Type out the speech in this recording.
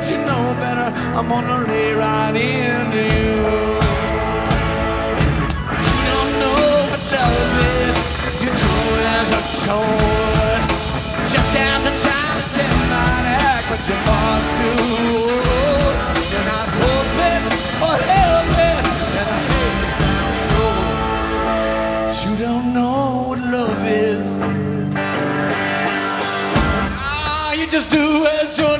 that you know better, I'm gonna lay right into you. You don't know what love is, you're cold as a toad. Just as a child, a 10 might act, but you're far too old. You're not hopeless or helpless, and I hate to sound cold. You don't know what love is. Ah, you just do.